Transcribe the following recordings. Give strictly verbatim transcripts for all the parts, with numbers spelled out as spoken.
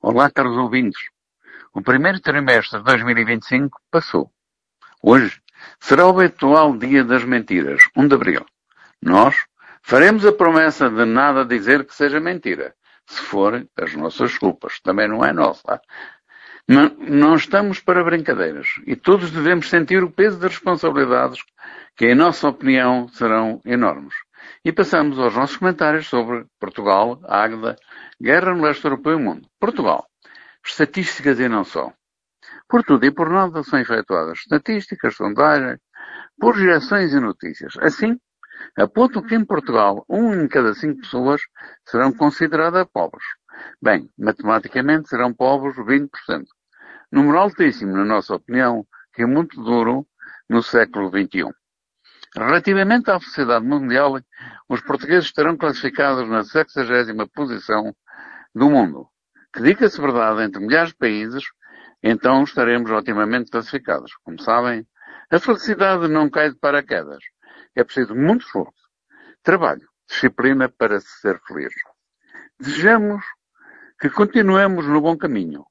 Olá, caros ouvintes. O primeiro trimestre de dois mil e vinte e cinco passou. Hoje será o habitual dia das mentiras, um de abril. Nós faremos a promessa de nada dizer que seja mentira. Se for, as nossas culpas. Também não é nossa. Não, não estamos para brincadeiras. E todos devemos sentir o peso das responsabilidades que, em nossa opinião, serão enormes. E passamos aos nossos comentários sobre Portugal, Águeda, guerra no leste europeu e o mundo. Portugal. Estatísticas e não só. Por tudo e por nada são efetuadas estatísticas, sondagens, projeções e notícias. Assim, apontam que em Portugal, um em cada cinco pessoas serão consideradas pobres. Bem, matematicamente serão pobres vinte por cento. Número altíssimo, na nossa opinião, que é muito duro no século vinte e um. Relativamente à sociedade mundial, os portugueses estarão classificados na sexagésima posição do mundo. Que diga-se verdade, entre milhares de países, então estaremos otimamente classificados. Como sabem, a felicidade não cai de paraquedas. É preciso muito esforço, trabalho, disciplina para se ser feliz. Desejamos que continuemos no bom caminho.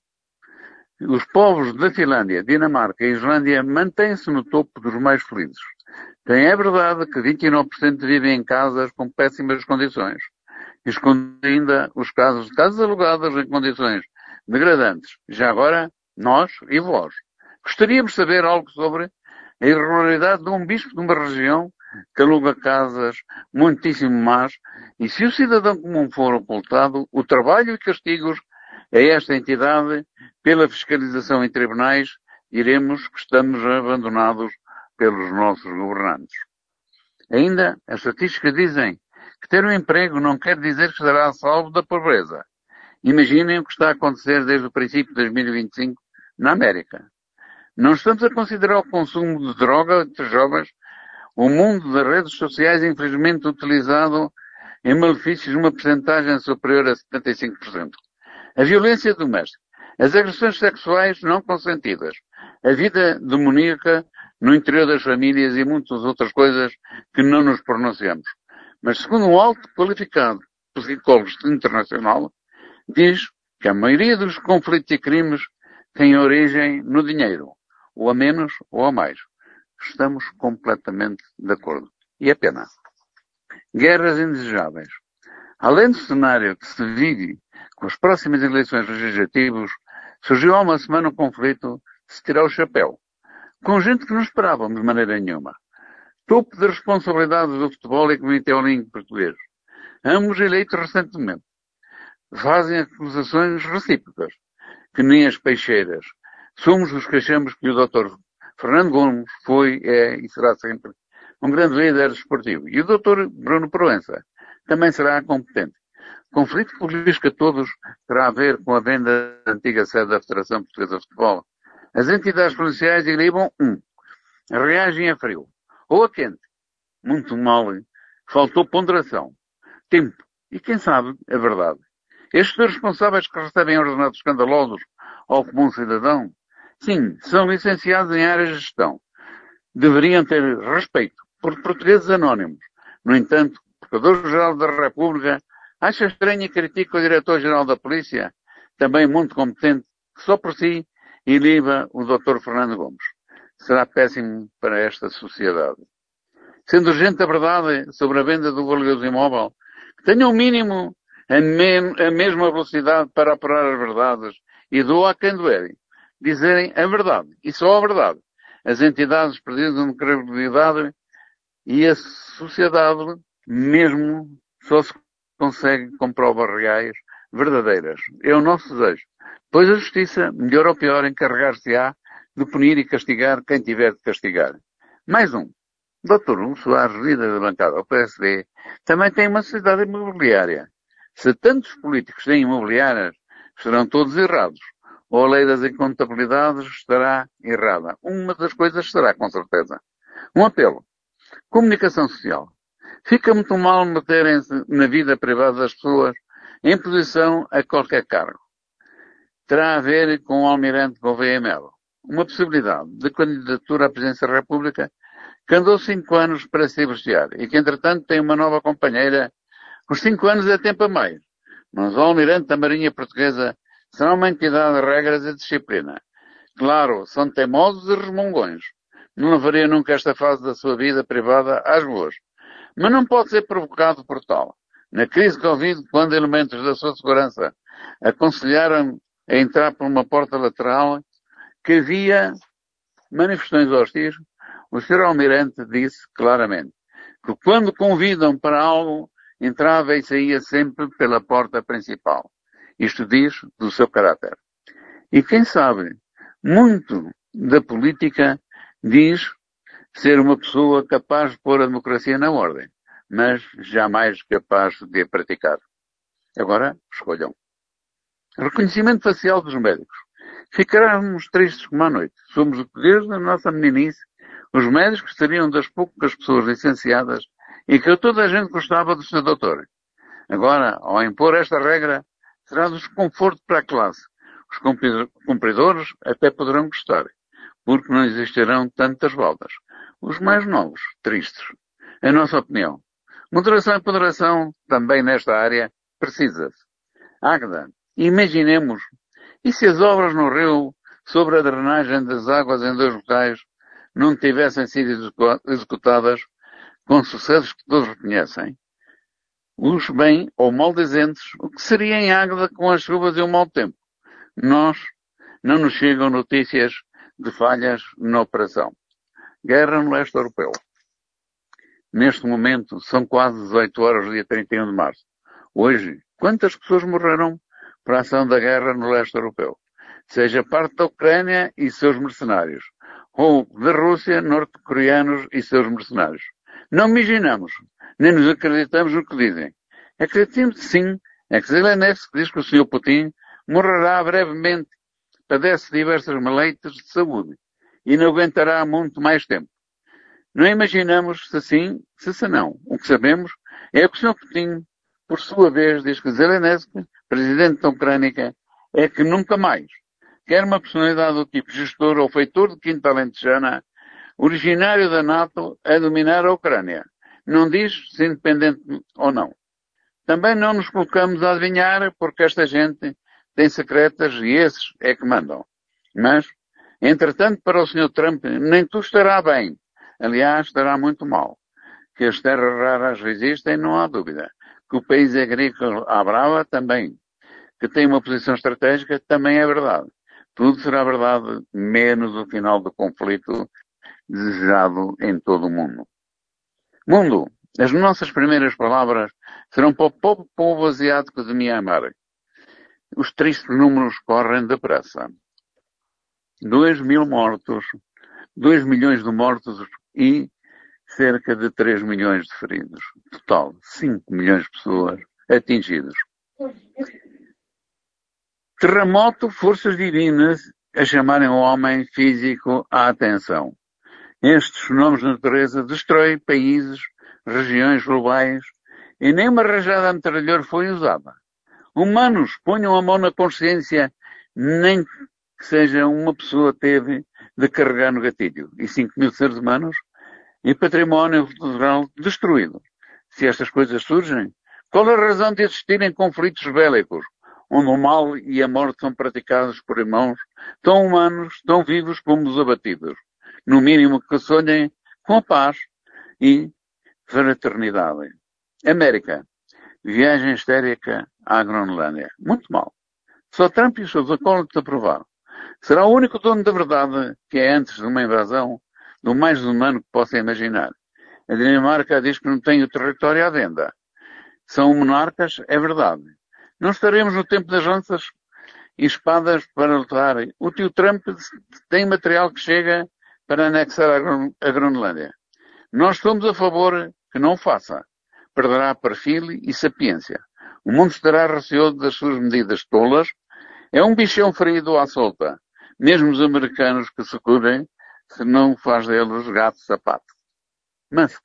Os povos da Finlândia, Dinamarca e Islândia mantêm-se no topo dos mais felizes. Também é verdade que vinte e nove por cento vivem em casas com péssimas condições. Esconde ainda os casos de casas alugadas em condições degradantes. Já agora, nós e vós. Gostaríamos de saber algo sobre a irregularidade de um bispo de uma região que aluga casas muitíssimo más e, se o cidadão comum for ocultado, o trabalho e castigos a esta entidade pela fiscalização em tribunais, diremos que estamos abandonados pelos nossos governantes. Ainda, as estatísticas dizem que ter um emprego não quer dizer que estará salvo da pobreza. Imaginem o que está a acontecer desde o princípio de dois mil e vinte e cinco na América. Não estamos a considerar o consumo de droga entre jovens, o mundo das redes sociais infelizmente utilizado em malefícios numa percentagem superior a setenta e cinco por cento. A violência doméstica, as agressões sexuais não consentidas, a vida demoníaca no interior das famílias e muitas outras coisas que não nos pronunciamos. Mas segundo um alto qualificado psicólogo internacional, diz que a maioria dos conflitos e crimes tem origem no dinheiro, ou a menos ou a mais. Estamos completamente de acordo. E é pena. Guerras indesejáveis. Além do cenário que se vive com as próximas eleições legislativas, surgiu há uma semana um conflito de se tirar o chapéu, com gente que não esperávamos de maneira nenhuma. Topo das responsabilidades do futebol e Comitê Olímpico Português. Ambos eleitos recentemente. Fazem acusações recíprocas, que nem as peixeiras. Somos os que achamos que o doutor Fernando Gomes foi, é e será sempre um grande líder desportivo. E o doutor Bruno Proença também será competente. O conflito que belisca todos terá a ver com a venda da antiga sede da Federação Portuguesa de Futebol. As entidades policiais ilibam um. Reagem a frio. Ou a quente. Muito mal. Faltou ponderação. Tempo. E quem sabe a verdade. Estes dois responsáveis que recebem ordenados escandalosos ao comum cidadão, sim, são licenciados em áreas de gestão. Deveriam ter respeito por portugueses anónimos. No entanto, o Procurador-Geral da República acha estranho e critica o Diretor-Geral da Polícia, também muito competente, que só por si iliba o doutor Fernando Gomes. Será péssimo para esta sociedade. Sendo urgente a verdade sobre a venda do valioso imóvel, que tenha o um mínimo a, me a mesma velocidade para apurar as verdades e doa a quem doer. Dizerem a verdade, e só a verdade. As entidades precisam de credibilidade e a sociedade mesmo só se consegue com provas reais, verdadeiras. É o nosso desejo. Pois a justiça, melhor ou pior, encarregar-se-á de punir e castigar quem tiver de castigar. Mais um. doutor Hugo Soares, líder da bancada do P S D, também tem uma sociedade imobiliária. Se tantos políticos têm imobiliárias, serão todos errados. Ou a lei das incontabilidades estará errada. Uma das coisas será, com certeza. Um apelo. Comunicação social. Fica muito mal meterem-se na vida privada das pessoas em posição a qualquer cargo. Terá a ver com o Almirante Gouveia Melo. Uma possibilidade de candidatura à presidência da República que andou cinco anos para se divorciar e que, entretanto, tem uma nova companheira. Os cinco anos é tempo a mais. Mas o Almirante da Marinha Portuguesa Será uma entidade de regras e disciplina. Claro, são teimosos e resmungões. Não levaria nunca esta fase da sua vida privada às ruas. Mas não pode ser provocado por tal. Na crise Covid, quando elementos da sua segurança aconselharam a entrar por uma porta lateral, que havia manifestações hostis, o senhor Almirante disse claramente que quando convidam para algo, entrava e saía sempre pela porta principal. Isto diz do seu caráter. E quem sabe, muito da política diz ser uma pessoa capaz de pôr a democracia na ordem, mas jamais capaz de a praticar. Agora, escolham. Reconhecimento facial dos médicos. Ficaremos tristes como à noite. Somos, desde a nossa meninice, os médicos seriam das poucas pessoas licenciadas e que toda a gente gostava do seu doutor. Agora, ao impor esta regra, será um desconforto para a classe. Os cumpridores até poderão gostar, porque não existirão tantas baldas. Os mais novos, tristes. A nossa opinião. Moderação e ponderação, também nesta área, precisa-se. Águeda, imaginemos, e se as obras no rio sobre a drenagem das águas em dois locais não tivessem sido executadas com sucessos que todos reconhecem? Os bem ou maldizentes, o que seria em Águeda com as chuvas e o mau tempo? Nós, não nos chegam notícias de falhas na operação. Guerra no leste europeu. Neste momento, são quase dezoito horas do dia trinta e um de março. Hoje, quantas pessoas morreram por ação da guerra no leste europeu? Seja parte da Ucrânia e seus mercenários, ou da Rússia, norte-coreanos e seus mercenários. Não imaginamos, nem nos acreditamos no que dizem. Acreditamos sim, é que Zelensky diz que o senhor Putin morrerá brevemente, padece diversas maleitas de saúde e não aguentará muito mais tempo. Não imaginamos se sim, se se não. O que sabemos é que o senhor Putin, por sua vez, diz que Zelensky, presidente da Ucrânia, é que nunca mais quer uma personalidade do tipo gestor ou feitor de quinta alentejana, originário da NATO, a dominar a Ucrânia. Não diz se independente ou não. Também não nos colocamos a adivinhar porque esta gente tem secretas e esses é que mandam. Mas, entretanto, para o senhor Trump, nem tudo estará bem. Aliás, estará muito mal. Que as terras raras existem, não há dúvida. Que o país é agrícola à brava, também. Que tem uma posição estratégica, também é verdade. Tudo será verdade, menos o final do conflito desejado em todo o mundo. Mundo, as nossas primeiras palavras serão para o povo asiático de Myanmar. Os tristes números correm depressa. Dois mil mortos, dois milhões de mortos e cerca de três milhões de feridos. Total, cinco milhões de pessoas atingidas. Terremoto, forças divinas a chamarem o homem físico à atenção. Estes fenómenos de natureza destroem países, regiões globais e nem uma rajada metralhadora foi usada. Humanos, ponham a mão na consciência, nem que seja uma pessoa teve de carregar no gatilho. E cinco mil seres humanos e património cultural destruído. Se estas coisas surgem, qual a razão de existirem conflitos bélicos, onde o mal e a morte são praticados por irmãos tão humanos, tão vivos como os abatidos? No mínimo que sonhem com a paz e fraternidade. América. Viagem histérica à Groenlândia. Muito mal. Só Trump e os seus acólitos aprovaram. Será o único dono da verdade que é antes de uma invasão do mais humano que possa imaginar. A Dinamarca diz que não tem o território à venda. São monarcas, é verdade. Não estaremos no tempo das lanças e espadas para lutar. O tio Trump tem material que chega para anexar a Groenlândia. Nós somos a favor que não faça. Perderá perfil e sapiência. O mundo estará receoso das suas medidas tolas. É um bichão ferido à solta. Mesmo os americanos que se curem, se não faz deles gato sapato. Musk.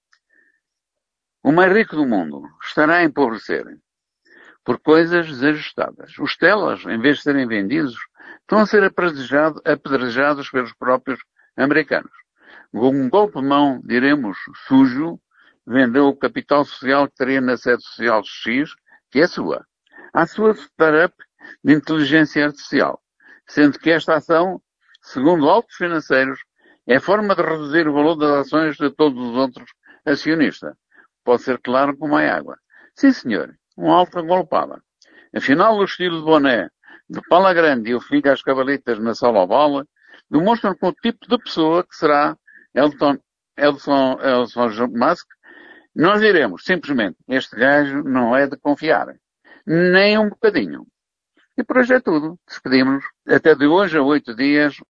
O mais rico do mundo estará a empobrecer por coisas desajustadas. Os telas, em vez de serem vendidos, estão a ser apedrejados pelos próprios americanos. Com um golpe de mão, diremos, sujo, vendeu o capital social que teria na sede social X, que é sua. À sua startup de inteligência artificial, sendo que esta ação, segundo autos financeiros, é forma de reduzir o valor das ações de todos os outros acionistas. Pode ser claro como a água. Sim, senhor, um alto golpada. Afinal, o estilo de boné de pala grande e o filho às cavalitas na sala bola demonstram com o tipo de pessoa que será Elton, Elson, Elson Musk. Nós diremos, simplesmente, este gajo não é de confiar. Nem um bocadinho. E por hoje é tudo. Despedimos-nos. Até de hoje a oito dias,